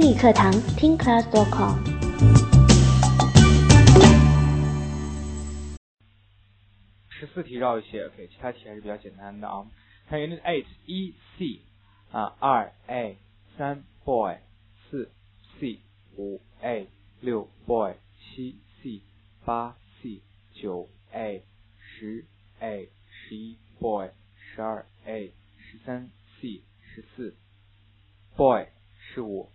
英语课堂听 class.com。 14题绕一些 ，OK， 其他题还是比较简单的啊。看 Unit 8 1 C 2 A 3 Boy 4 C 5 A 6 Boy 7 C 8 C 9 A 10 A 11 Boy 12 A 13 C 14 Boy 15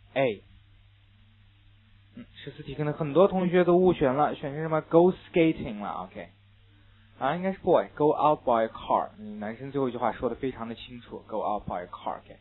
A。14题可能很多同学都误选了，选成什么 Go skating 了 ，OK。应该是 boy go out by a car。男生最后一句话说的非常的清楚 ，go out by a car。OK，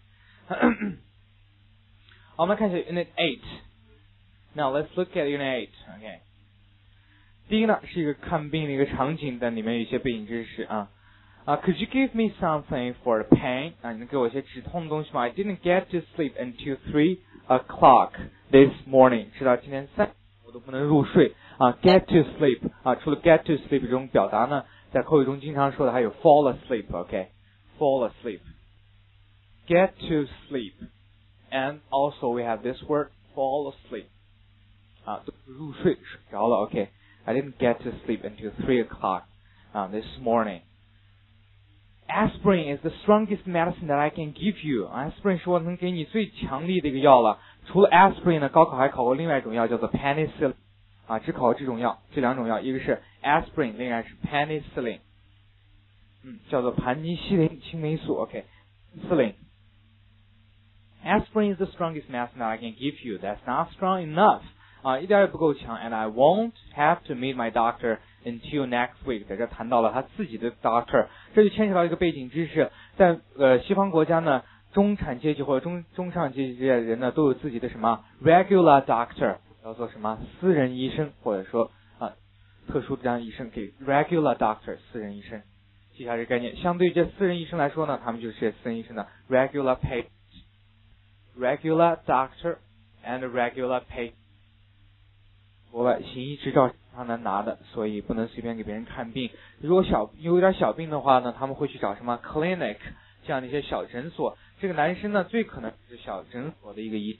好，我们来看一下 Unit 8。Now let's look at Unit 8。OK， 第一个呢是一个看病的一个场景，但里面有一些背景知识啊。Could you give me something for the pain？ 你能给我一些止痛的东西吗 ？I didn't get to sleep until 3 o'clock this morning。直到今天3我都不能入睡。get to sleep 除了 get to sleep 这种表达呢，在口语中经常说的还有 fall asleep。OK，fall asleep。get to sleep and also we have this word fall asleep。都入睡睡着了。OK，I didn't get to sleep until 3 o'clock this morning。Aspirin is the strongest medicine that I can give you。Aspirin 是我能给你最强力的一个药了。除了 aspirin 呢，高考还考过另外一种药叫做 penicillin。只考这种药，这两种药，一个是 aspirin， 另外是 penicillin， 叫做盘尼西林青霉素。OK，penicillin。Aspirin is the strongest medicine that I can give you. That's not strong enough. 一点也不够强。And I won't have to meet my doctor until next week. 在这谈到了他自己的 doctor， 这就牵扯到一个背景知识，在西方国家呢，中产阶级或者中上阶级这些人呢，都有自己的什么 regular doctor。叫做什么私人医生，或者说特殊的这样医生，给 regular doctor 私人医生。记下这个概念。相对于这私人医生来说呢，他们就是私人医生的 regular patient。regular doctor and regular patient。国外行医执照是非常难拿的，所以不能随便给别人看病。如果有点小病的话呢，他们会去找什么 clinic 这样的一些小诊所。这个男生呢，最可能是小诊所的一个医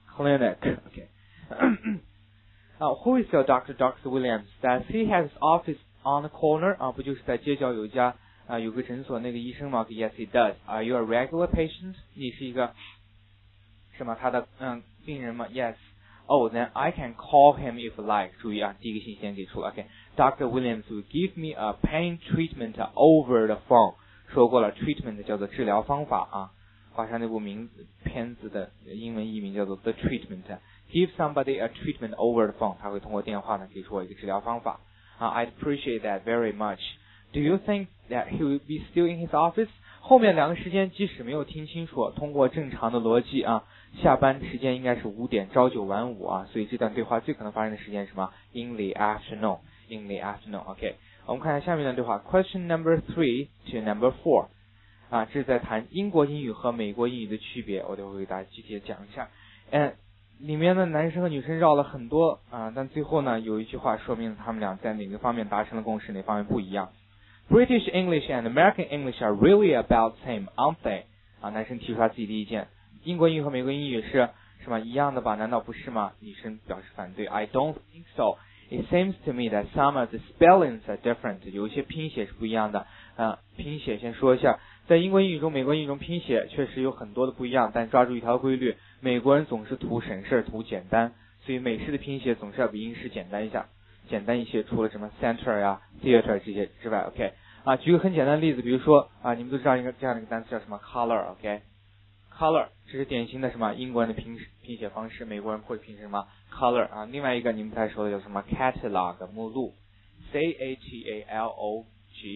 clinic。Who is your doctor? Dr. Williams. Does he have his office on the corner? 不就是在街角有一家有个诊所那个医生吗 ？Yes, he does. Are you a regular patient? 你是一个什么他的病人吗 ？Yes. Then I can call him if you like. 注意第一个信息给出了。OK，Dr. Williams will give me a pain treatment over the phone. 说过了 ，treatment 叫做治疗方法华山那部片子的英文译名叫做 The Treatment。Give somebody a treatment over the phone， 他会通过电话呢给出我一个治疗方法。I'd appreciate that very much. Do you think that he will be still in his office？ 后面两个时间即使没有听清楚，通过正常的逻辑下班时间应该是5点，朝9晚5所以这段对话最可能发生的时间是什么 ？In the afternoon. In the afternoon. OK， 我们看一下下面的对话。Question number 3 to number 4。这是在谈英国英语和美国英语的区别，我就会给大家具体的讲一下。里面的男生和女生绕了很多但最后呢有一句话说明他们俩在哪个方面达成了共识，哪方面不一样。British English and American English are really about same, aren't they？ 男生提出他自己的意见，英国英语和美国英语是什么一样的吧？难道不是吗？女生表示反对。I don't think so. It seems to me that some of the spellings are different. 有一些拼写是不一样的。拼写先说一下，在英国英语中、美国英语中拼写确实有很多的不一样，但抓住一条规律，美国人总是图省事图简单，所以美式的拼写总是要比英式简单一些，除了什么 center theater 这些之外。OK， 举个很简单的例子，比如说你们都知道这样的一个单词叫什么 color。OK，color 这是典型的什么英国人的拼写方式，美国人会拼什么 color 另外一个你们才说的叫什么 catalog 目录 CATALOGUE，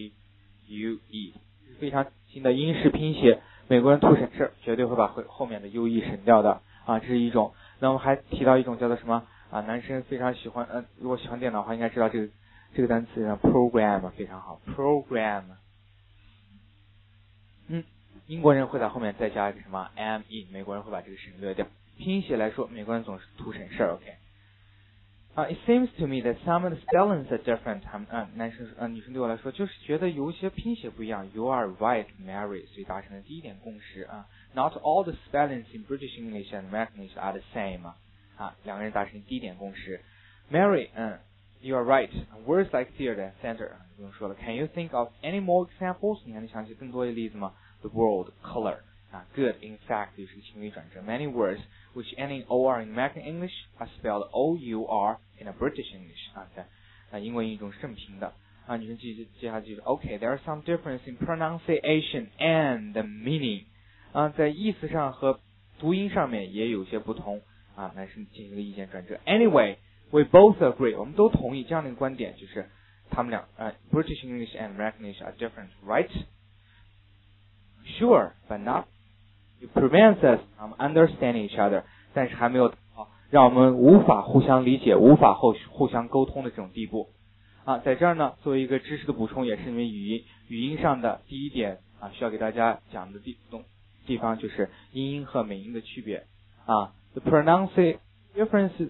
非常新的英式拼写，美国人图省事绝对会把后面的 UE 省掉的这是一种。那我们还提到一种叫做什么男生非常喜欢如果喜欢电脑的话应该知道这个单词叫 program， 非常好 program。英国人会在后面再加一个什么 ME， 美国人会把这个省略掉。拼写来说，美国人总是图省事。OK， It seems to me that some of the spellings are different. 女生对我来说就是觉得有一些拼写不一样。You are right, Mary. 所以达成了第一点共识啊。Not all the spellings in British English and American English are the same. 两个人达成第一点共识。Mary, you are right. Words like theater and center. 不用说了。Can you think of any more examples? 你还能想起更多的例子吗 ？The word, color. Good, in fact, 就是情侣转折。Many words which end in or in American English are spelled O-U-R in a British English. 在英文英语中是正平的。女生接下来就是 Okay, there are some difference in pronunciation and the meaning. 在意思上和读音上面也有些不同。男生进行了意见转折。Anyway, we both agree. 我们都同意这样的一个观点，就是他们俩British English and American English are different, right? Sure, but not. It prevents us from understanding each other. 但是还没有让我们无法互相理解、无法互相沟通的这种地步。在这儿呢，作为一个知識的补充，也是因为语音上的第一点需要给大家讲的地方就是英音和美音的区别。The pronunciation differences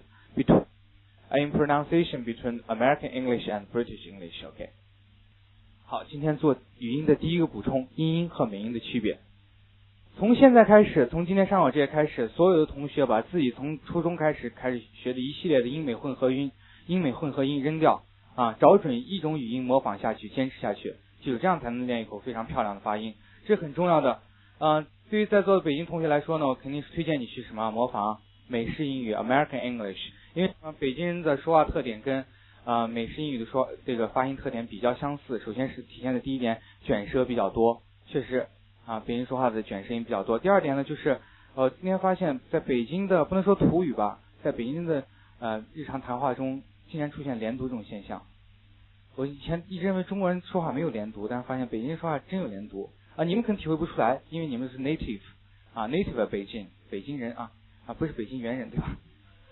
in pronunciation between American English and British English. OK. 好，今天做语音的第一个补充，英音和美音的区别。从现在开始，从今天上午这些开始，所有的同学把自己从初中开始学的一系列的英美混合音扔掉找准一种语音模仿下去，坚持下去，只有这样才能练一口非常漂亮的发音，这很重要的。对于在座的北京同学来说呢，我肯定是推荐你去什么模仿美式英语 American English， 因为北京人的说话特点跟美式英语的这个发音特点比较相似。首先是体现的第一点，卷舌比较多，确实北京说话的卷舌音比较多。第二点呢，就是今天发现在北京的不能说土语吧，在北京的日常谈话中竟然出现连读这种现象。我以前一直认为中国人说话没有连读，但是发现北京人说话真有连读你们可能体会不出来，因为你们是 native native 北京人不是北京猿人对吧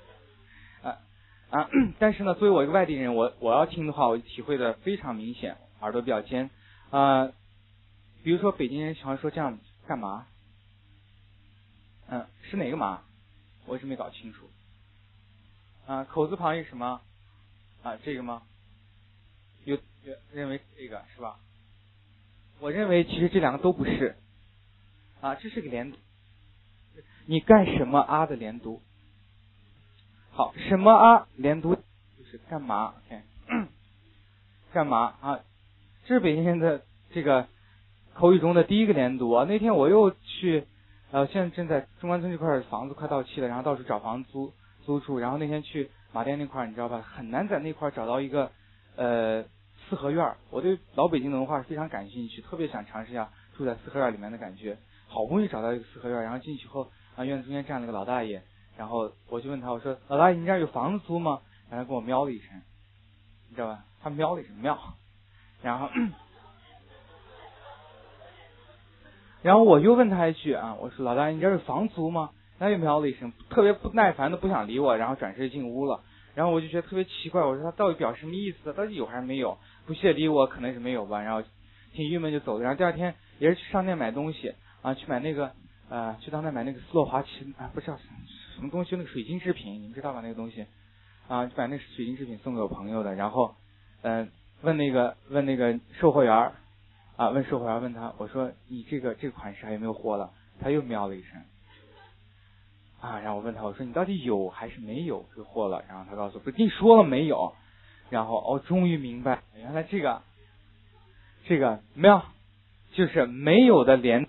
但是呢，作为我一个外地人，我要听的话，我体会的非常明显，耳朵比较尖比如说北京人喜欢说这样干嘛是哪个嘛我一直没搞清楚口字旁是什么这个吗？有认为这个是吧？我认为其实这两个都不是这是个连读。你干什么的连读。好，什么连读就是干嘛 OK 干嘛这是北京人的这个口语中的第一个连读那天我又去现在正在中关村这块房子快到期了，然后到处找房租住，然后那天去马甸那块你知道吧，很难在那块找到一个四合院。我对老北京的文化非常感兴趣，特别想尝试一下住在四合院里面的感觉。好不容易找到一个四合院，然后进去后院子中间站了个老大爷，然后我就问他，我说老大爷你这儿有房子租吗？然后他跟我喵了一声，你知道吧，他喵了一声喵，然后我又问他一句我说老大爷你这儿有房租吗？他又喵了一声，特别不耐烦的不想理我，然后转身进屋了。然后我就觉得特别奇怪，我说他到底表示什么意思？到底有还是没有？不屑理我，可能是没有吧。然后挺郁闷就走了。然后第二天也是去商店买东西去买那个去当代买那个斯洛伐奇不知道什么东西，那个水晶制品，你们知道吧？那个东西就买那个水晶制品送给我朋友的。然后问那个售货员问售货员问他，我说你这个款式还有没有货了？他又喵了一声然后我问他，我说你到底有还是没有这个货了？然后他告诉我，不是跟你说了没有。然后终于明白，原来这个喵就是没有的连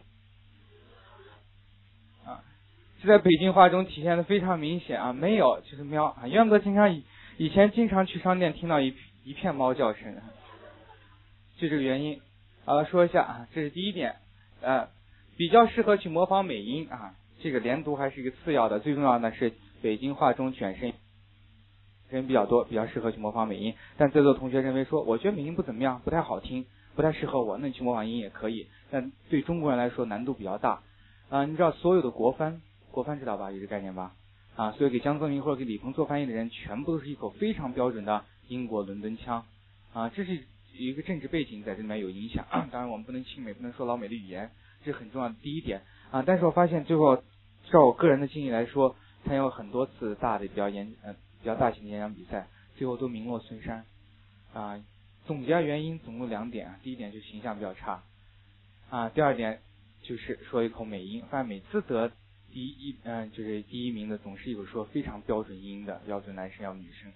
这在北京话中体现的非常明显没有就是喵怨不得以前经常去商店听到一片猫叫声，就这个原因说一下这是第一点比较适合去模仿美音这个连读还是一个次要的，最重要的是北京话中卷舌人比较多，比较适合去模仿美音。但在座同学认为说，我觉得美音不怎么样，不太好听，不太适合我，那你去模仿音也可以，但对中国人来说难度比较大你知道所有的国翻知道吧？有这概念吧所有给江泽民或者给李鹏做翻译的人，全部都是一口非常标准的英国伦敦腔这是一个政治背景在这里面有影响当然我们不能亲美，不能说老美的语言，这是很重要的第一点但是我发现最后照我个人的经历来说，参有很多次大的比较比较大型的演讲比赛，最后都名落孙山。总结原因总共2点，第一点就是形象比较差，第二点就是说一口美音，发现每次得就是第一名的总是有说非常标准音的，要准男生要女生。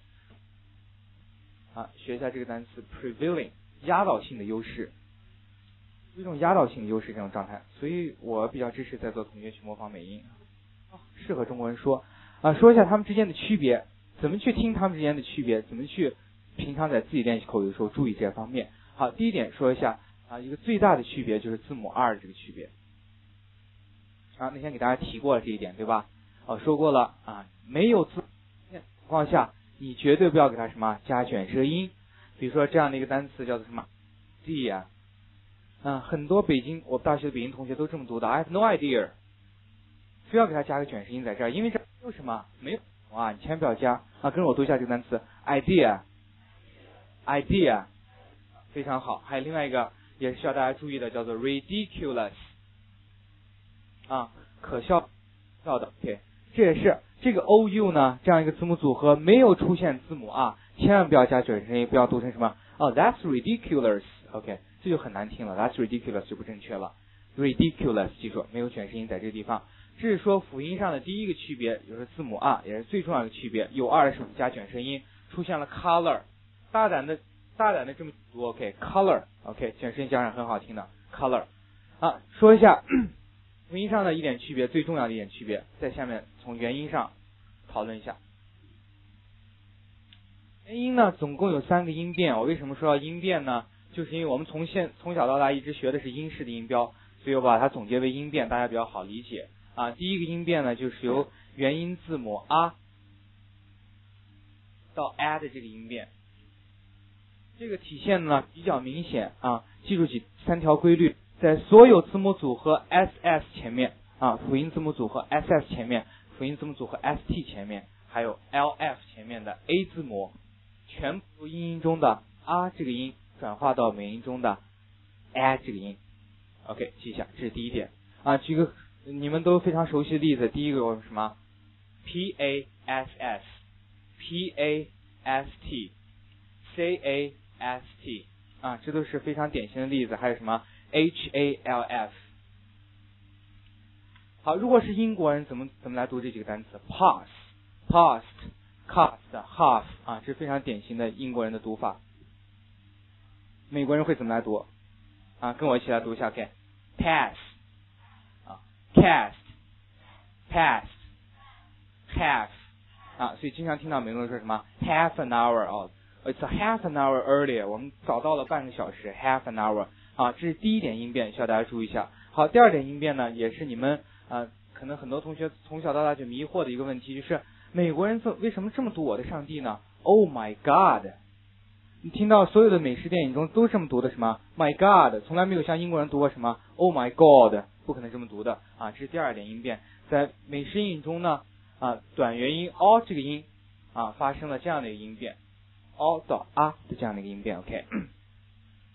学一下这个单词 prevailing， 压倒性的优势，有一种压倒性的优势这种状态，所以我比较支持在座同学去模仿美音，适合中国人说。说一下他们之间的区别，怎么去听他们之间的区别，怎么去平常在自己练习口语的时候注意这些方面。好，第一点说一下一个最大的区别就是字母 R 这个区别。那天给大家提过了这一点，对吧？说过了没有字情况下，你绝对不要给它什么加卷舌音。比如说这样的一个单词叫做什么 idea，很多我大学的北京同学都这么读的 I have no idea， 非要给它加个卷舌音在这儿，因为这没有什么，没有你千万不要加跟着我读一下这个单词 idea， 非常好。还有另外一个也是需要大家注意的，叫做 ridiculous， 可笑的 OK， 这也是这个 OU 呢这样一个字母组合没有出现字母千万不要加卷舌音，不要读成什么that's ridiculous OK， 这就很难听了， that's ridiculous 就不正确了， ridiculous 记住没有卷舌音在这个地方。这是说辅音上的第一个区别，就是字母也是最重要的区别，有 R 的时候加卷舌音，出现了 color， 大胆的这么读 OK， color OK， 卷舌音加上很好听的 color。说一下辅音上的一点区别，最重要的一点区别，在下面从元音上讨论一下。元音呢总共有3个音变，我为什么说要音变呢？就是因为我们从小到大一直学的是英式的音标，所以我把它总结为音变，大家比较好理解。第一个音变呢就是由元音字母到 a 的这个音变，这个体现呢比较明显记住3条规律，在所有字母组合 SS 前面辅音字母组合 SS 前面，辅音字母组合 ST 前面，还有 LF 前面的 A 字母，全部音中的这个音转化到美音中的 a 这个音。 OK， 记一下，这是第一点举个你们都非常熟悉的例子，第一个有什么 PASS PAST CAST 这都是非常典型的例子，还有什么 HALF。 好，如果是英国人怎么来读这几个单词 past cast half 这是非常典型的英国人的读法。美国人会怎么来读跟我一起来读一下 OK， pass cast past half 所以经常听到美国人说什么 half an hour it's a half an hour earlier， 我们早到了半个小时 half an hour 这是第一点音变，需要大家注意一下。好，第二点音变呢，也是你们可能很多同学从小到大就迷惑的一个问题，就是美国人为什么这么读我的上帝呢？ Oh my God， 你听到所有的美式电影中都这么读的，什么 My God， 从来没有像英国人读过什么 Oh my God， 不可能这么读的这是第二点音变。在美式英语中呢短元音 这个音发生了这样的一个音变，到的这样的一个音变 OK